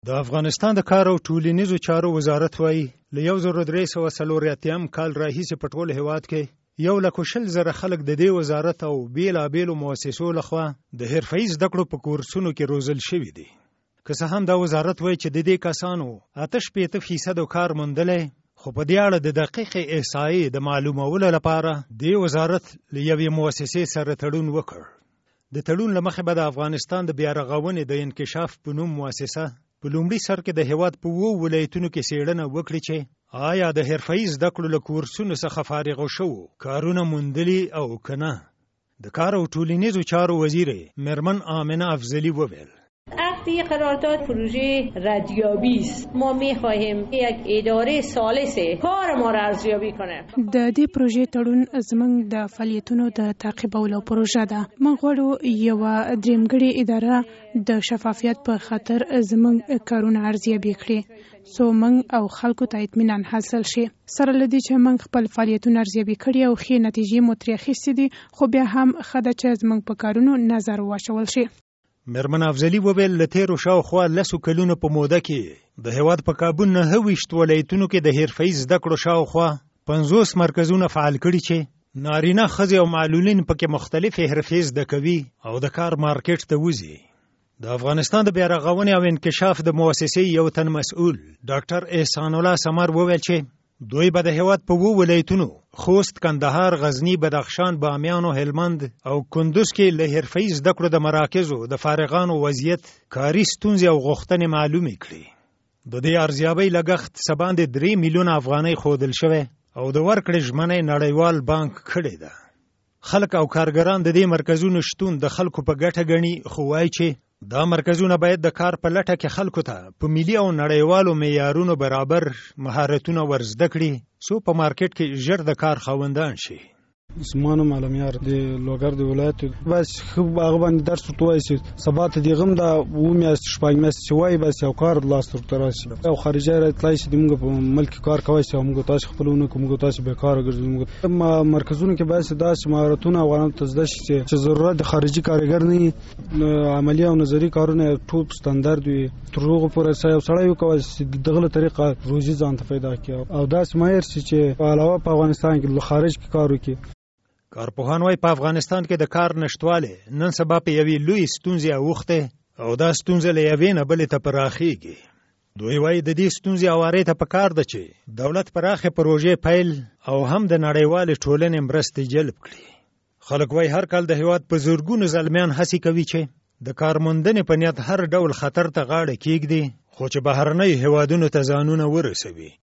د افغانستان د کار او ټولنیزو چارو وزارت وایي له 1340 کال راهیسې په ټول هیواد کې 1,00,000 خلک د دې وزارت او بیلابیلو مؤسسو لخوا د حرفه‌ای زده کړو په کورسونو کې روزل شوي دي. که څه هم دا وزارت وایي چې د دې کسانو 88% کار موندلی، خو په دې اړه د دقیقې احصایې د معلومولو لپاره د وزارت له یوې مؤسسې سره تړون وکړ. د تړون له مخې به د افغانستان د بیارغونې د انکشاف په نوم مؤسسه په لومړي سر کې د هیواد په 2 ولایتونو کې څېړنه وکړي چې آیا د حرفه‌ای زده کړو له کورسونو څخه فارغ شوو کارونه موندلي او که نه. د کار او ټولنیزو چارو وزیر میرمن آمنه افضلی وویل: عقد قرارداد پروژه ردیابی است. ما می‌خواهیم یک اداره ثالث کار ما را ارزیابی کنه. د دې پروژې تړون زموږ د فعالیتونو د تعقیبولو پروژه ده. موږ غواړو یو درېمګړې اداره د شفافیت په خاطر زموږ کارونه ارزیابي کړي، څو موږ او خلکو ته اطمینان حاصل شي. سره له دې چې موږ خپل فعالیتونه ارزیابي کړي او ښې نتیجې مو ترې اخیستې دي، خو بیا هم ښه ده چې زموږ په کارونو نظر واچول شي. میرمن افضلی وویل له تیرو شاوخوا 10 کلونو په موده کې د هیواد په کابو 29 ولایتونو کې د حرفه‌ای زده کړو شاوخوا 50 مرکزونه فعال کړي چې نارینه ښځې او معلولین پکې مختلفې حرفې زده کوي او د کار مارکیټ ته وځي. د افغانستان د بیارغونې او انکشاف د مؤسسې یو تن مسؤل ډاکټر احسان الله سمر وویل چې دوی به د هیواد په 2 ولایتونو خوست، کندهار، غزنی، بدخشان، بامیان او هلمند او کندوز کې له حرفه‌ای زده کړو د مراکزو د فارغانو وضعیت، کاري ستونزې او غوښتنې معلومې کړي. د دې ارزیابۍ لګښت څه باندې 3 میلیونه افغانۍ ښودل شوی او د ورکړې ژمنه نړیوال بانک کړې ده. خلک او کارګران د دې مرکزونو شتون د خلکو په ګټه ګڼي، خو وایي چې دا مرکزونه باید د کار په لټه کې خلکو ته په ملي او نړیوالو معیارونو برابر مهارتونه ورزده کړي، څو په مارکیټ کې ژر د کار خاوندان شي. زمانو معلومیار د لوګر د ولایت بس خو هغه باندې درس وتوای شي سبات دی غم دا و میاست شپږ میاست شوای بس یو کار لاس تر تراشي او خارجي راتلای شي موږ په ملک کار کوي چې موږ تاسو خپلونه کوم تاسو به کار ګرځو. مرکزونه کې بس داس مهارتونه افغانانو ته زده شي چې ضرورت د خارجي کارګر نه عملی او نظری کارونه ټوپ ستاندرد وي تر هغه پورې سړی وکوي چې دغه طریقه روزي ځان ته پیدا کړي او داس ماهر چې په علاوه په افغانستان کې خارج کې کار وکړي. کارپوهان وايي په افغانستان کې د کار نشټواله نن سبا په یوې لوی ستونزې اوښته او دا ستونزه له یوې نه بلې ته پراخیږي. دوی وايي د دې ستونزې اوارې ته پکار ده چې دولت پراخه پروژې پیل او هم د نړیوال ټولنې مرستې جلب کړي. خلک وايي هر کال د هیواد په زورګونو زلمیان هڅې کوي چې د کارموندنې په نیت هر ډول خطر ته غاړه کېږدي، خو چې بهرنۍ هیوادونو ته ځانونه ورسوي.